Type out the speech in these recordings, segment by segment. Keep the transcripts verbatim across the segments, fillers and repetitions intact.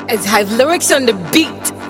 as have lyrics on the beat.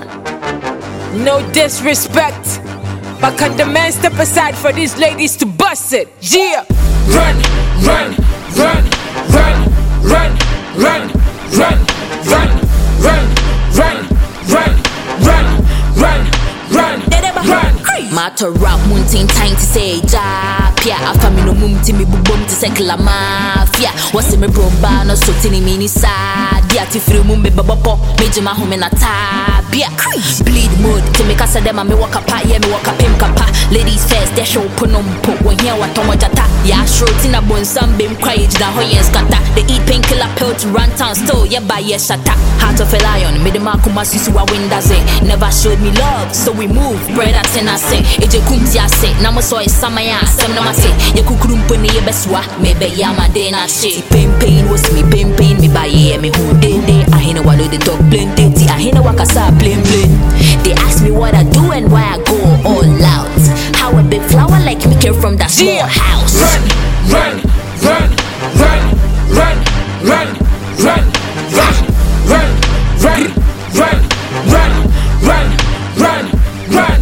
No disrespect, but can the man step aside for these ladies to bust it? Yeah. Run, run, run, run, run, run, run, run, run, run, run, run, run, run, run. Matter rap munting time to say ja pia afami no mum ti me bubom ti sekla mafia wase me bromba no so tini mini sa dia ti free mum me babopo me jema home na tabia bleed mood to make us dem me waka pa yeah me waka pim kapa ladies first they show punom po when here what on jata ya show tina bon sam bem cry jina hoyen scatter they eat painkiller pill to run town still yeah by yeah shata heart of a lion me dem akuma susu wa windows never showed me love so we move bread at ten I say eje kumti ase na mo so isamaya asem na mase ye kukuru mpone ye beswa me be ya ma de na shit pain pain was me pain pain me buy ye me who dey dey I hear what they talk plenty I hear wakasa plain plain they ask me what I do and why I go all out how a big flower like me came from that small yeah. house Run, run, run, run, run, run, run, run, run, run, run, run, run, run, run.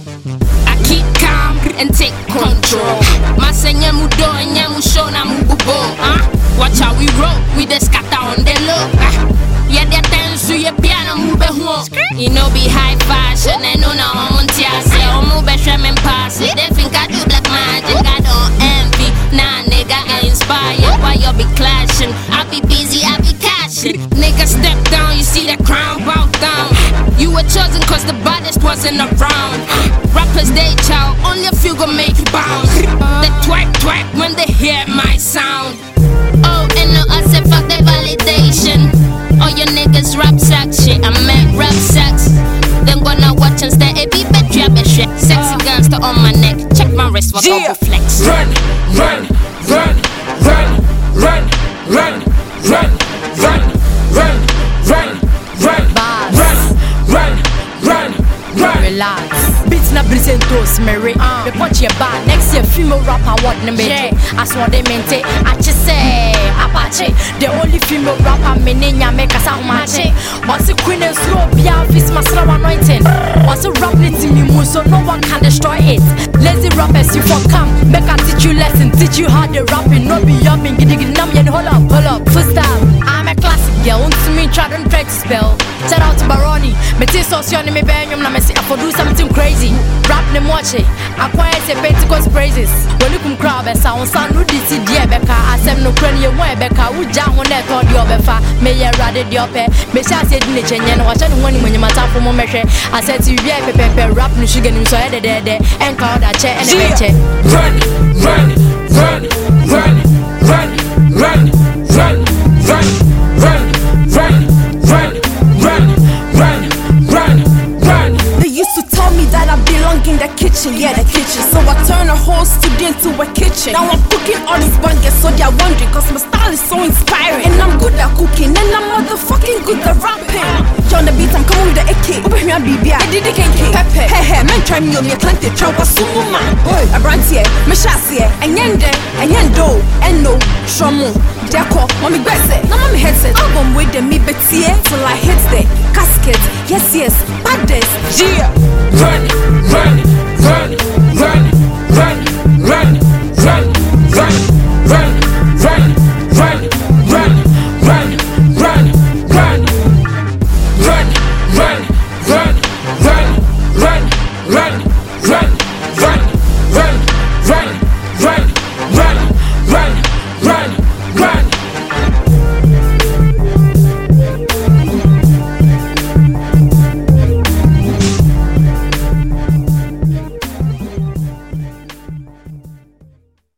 I keep calm and take control. Masenya mudo nyamu show na mububo. Ah, watch how we roll. We the scatter on the low. Ah, yeah, the dance to your piano mube huo. You know be high fashion and no na omunti ase. Omube shemen pass it. They think I do black magic. I don't envy. Nah, nigga, I inspire. Why you be clashing? I be busy, I be cashing. Nigga, step down. You see the crown bow down. You were chosen cause the baddest wasn't around. Rappers they chow, only a few gon' make you bounce. They twerk twerk when they hear my sound. Oh, and no, I said fuck that validation. All your niggas rap sack shit, I meant rap sacks. Then gonna watch and stare, it be better, I bet shit. Sexy gangster on my neck, check my wrist, what Yeah. double flex. Run, run, run, run, run, run, run, run, run, run, run, Bars. run, run, run, run. Relax. Beats na presentos Mary. Me watch your bar next year female rap award na me. As what they mente, I just say Apache. The only female rapper me nenya me kasa humache. What's the queen and slow bia vis masra anointing. What's the rap it me move so no one can destroy it. Lazy rappers you for come, make I teach you lesson, teach you how to rap it. No be yumming, giddy giddy nam yen hold up, hold up. First time, I'm a classic girl. Want to me try don't try to spell. Shout out to Baroni. Me tis socione me benyum na me say I for do something crazy. Rap ne moche, acquire say Pentecost praises. When you come crowd be sound sound no disi die beka asem no kran ye wan beka wo ja ho na to de obefa me ye rade de ope me sha say di ne chenye no wa cha no wani munyi mata fo mo mehwe aseti wi e pepepe rap no sugar nim so ye de de de enka oda che ene beche. Run, run, run, run, run, run, run, run, run, run, run, run, run, run, run. They used to tell me that I belong in the kitchen, yeah, the kitchen. So I turn a whole studio into a kitchen. Now I'm cooking all these bangers, so they're wondering, cause my style is so inspiring. And I'm good at cooking, and I'm motherfucking good at rapping. You're on the beat, I'm coming with the A K. Over here, B B I. I did the K K. Pepe. Hey, hey, man, try me on me, plenty of trouble, sumo man. Boy, I brand here, me shas here, and yende, and yendo, and no, shomo. Deko, mommy bese, no mommy headset. Album with them, me betie, till I hit the casket. Yes, yes, baddest. Yeah. Run, run, run, run.